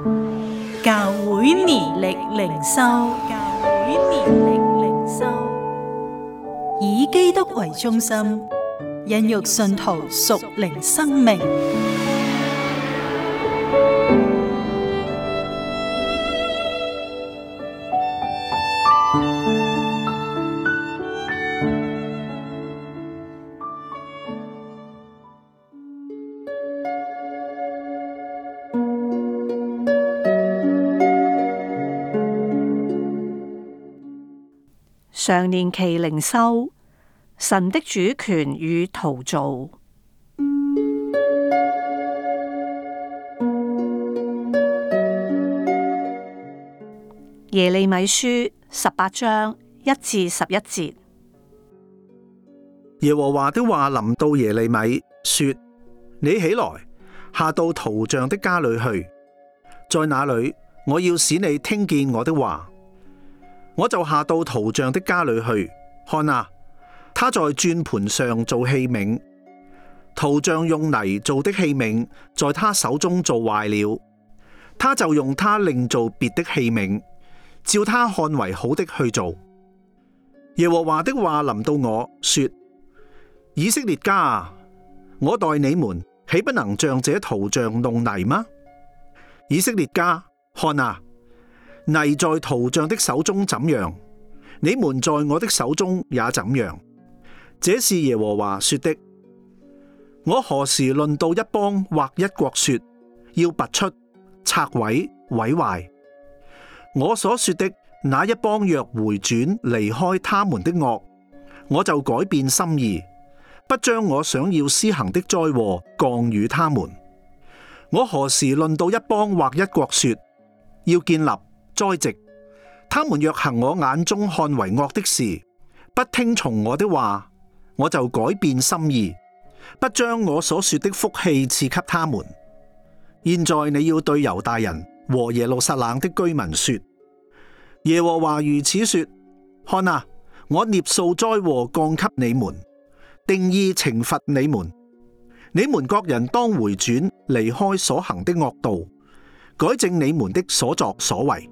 教會年曆靈修，以基督為中心，孕育信徒屬靈生命。 常年期靈修，神的主權與陶造。耶利米書18章1至11節。 耶和華的話臨到耶利米，說：你起來，下到陶匠的家裏去，在那裏我要使你聽見我的話。我就下到陶匠的家裏去，看啊，他在轉盤上做器皿，陶匠用泥做的器皿在他手中做壞了，他就用他另做別的器皿，照他看為好的去做。耶和華的話臨到我說：以色列家啊，我待你們豈不能像這陶匠弄泥嗎？以色列家，看啊，泥在陶匠的手中怎樣，你們在我的手中也怎樣。這是耶和華說的。我何時論到一邦或一國說要拔出、拆毀、毀壞？我所說的那一邦若回轉離開他們的惡，我就改變心意，不將我想要施行的災禍降與他們。我何時論到一邦或一國說要建立、栽植，他們若行我眼中看為惡的事，不聽從我的話，我就改變心意，不將我所說的福氣賜給他們。現在你要對猶大人和耶路撒冷的居民說：耶和華如此說，看啊，我捏數災禍降給你們，定意懲罰你們。你們各人當回轉，離開所行的惡道，改正你們的所作所為。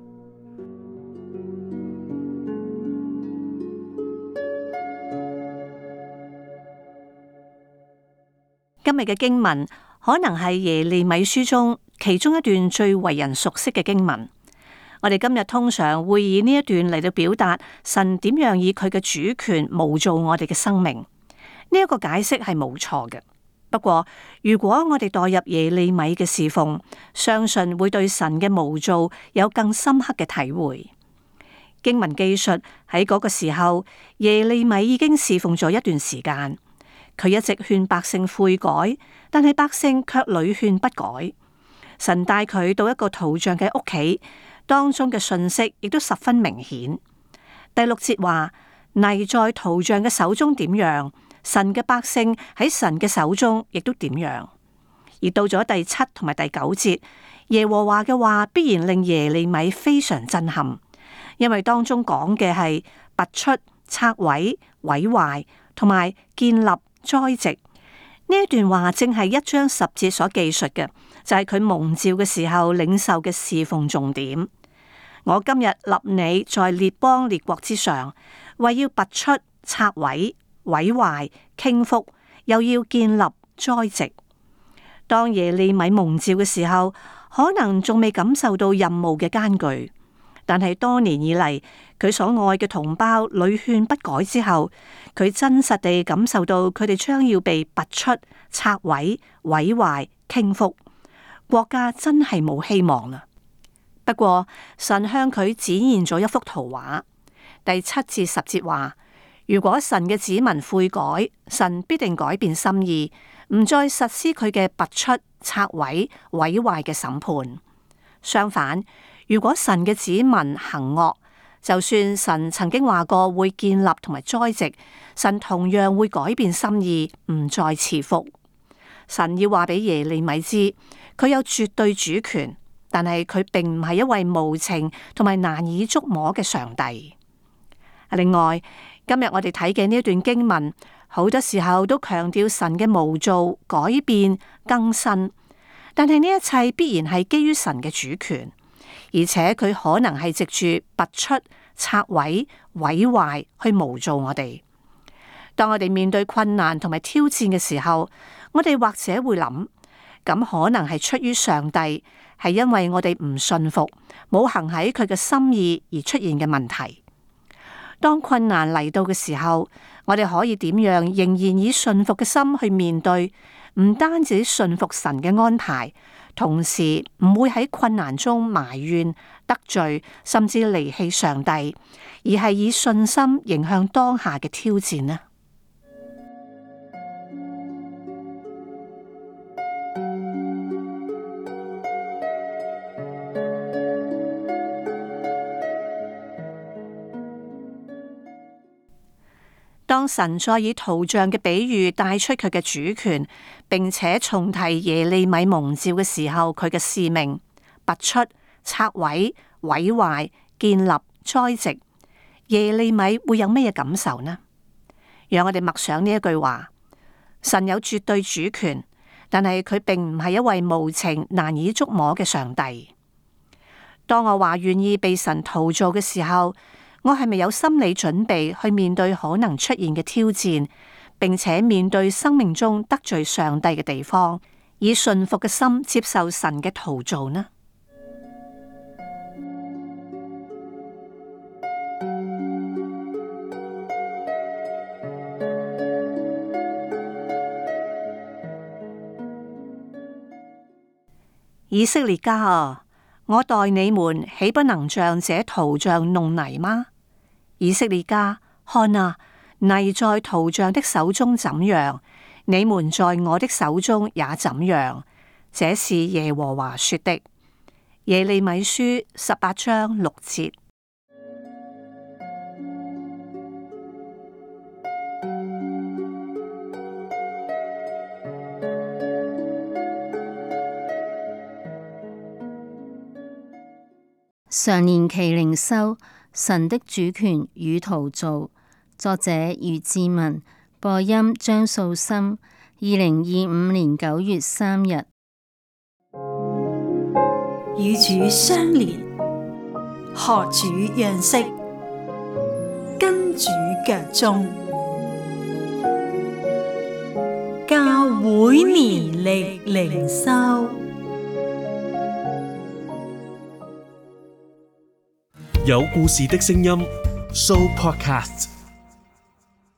今日嘅經文可能係耶利米書中其中一段最為人熟悉嘅經文。我哋今日通常會以呢一段嚟到表達神點樣以佢嘅主權模造我哋嘅生命。呢一個解釋係冇錯嘅。不過，如果我哋代入耶利米嘅侍奉，相信會對神嘅模造有更深刻嘅體會。經文記述喺嗰個時候，耶利米已經侍奉咗一段時間。佢一直勸百姓悔改，但係百姓卻屢勸不改。神帶佢到一個陶匠嘅屋企，當中嘅訊息亦都十分明顯。第6節話：泥在陶匠嘅手中點樣，神嘅百姓喺神嘅手中亦都點樣。而到咗第7同埋第9節，耶和華嘅話必然令耶利米非常震撼，因為當中講嘅係拔出、拆毀、毀壞同埋建立、栽植。呢一段話正係1章10節所記述嘅，就係佢蒙召嘅時候領受嘅侍奉重點。我今日立你在列邦列國之上，為要拔出、拆毀、毀壞、傾覆，又要建立、栽植。當耶利米蒙召嘅時候，可能仲未感受到任務嘅艱巨，但係多年以嚟，佢所愛嘅同胞屢勸不改之後，佢真實地感受到佢哋將要被拔出、拆毀、毀壞、傾覆，國家真係冇希望啦。不過神向佢展現咗一幅圖畫，第7至10節話：如果神嘅子民悔改，神必定改變心意，唔再實施佢嘅拔出、拆毀、毀壞嘅審判。相反，如果神嘅子民行惡，就算神曾經話過會建立同埋栽植，神同樣會改變心意，唔再賜福。神要話俾耶利米知，佢有絕對主權，但係佢並唔係一位無情同埋難以捉摸嘅上帝。另外，今日我哋睇嘅呢一段經文，好多時候都強調神嘅模造、改變、更新。 但係呢一切必然係基於神嘅主權，而且佢可能係藉住拔出、拆毀、毀壞去模造我哋。當我哋面對困難同埋挑戰嘅時候，我哋或者會諗，咁可能係出於上帝，係因為我哋唔信服，冇行喺佢嘅心意而出現嘅問題。當困難嚟到嘅時候，我哋可以點樣仍然以信服嘅心去面對？唔單止信服神嘅安排，同時唔會喺困難中埋怨、得罪，甚至離棄上帝，而係以信心迎向當下嘅挑戰呢？當神再以圖像嘅比喻帶出佢嘅主權，並且重提耶利米蒙召嘅時候，佢嘅使命拔出、拆毀、毀壞、建立、栽植，耶利米會有咩感受呢？讓我哋默想呢一句話：神有絕對主權，但係佢並唔係一位無情、難以捉摸嘅上帝。當我話願意被神陶造嘅時候，我係咪有心理準備去面對可能出現嘅挑戰，並且面對生命中得罪上帝嘅地方，以順服嘅心接受神嘅陶造呢？以色列家啊，我待你們豈不能像這陶匠弄泥嗎？以色列家，看啊，泥在陶匠的手中怎樣，你們在我的手中也怎樣。這是耶和華說的。耶利米書18章6節。 常年期靈修，神的主權與陶造，作者余志文，播音張素心， 2025年9月3日。 與主相連，學主樣式，跟主腳蹤，教會年曆靈修。 有故事的聲音 Show Podcast。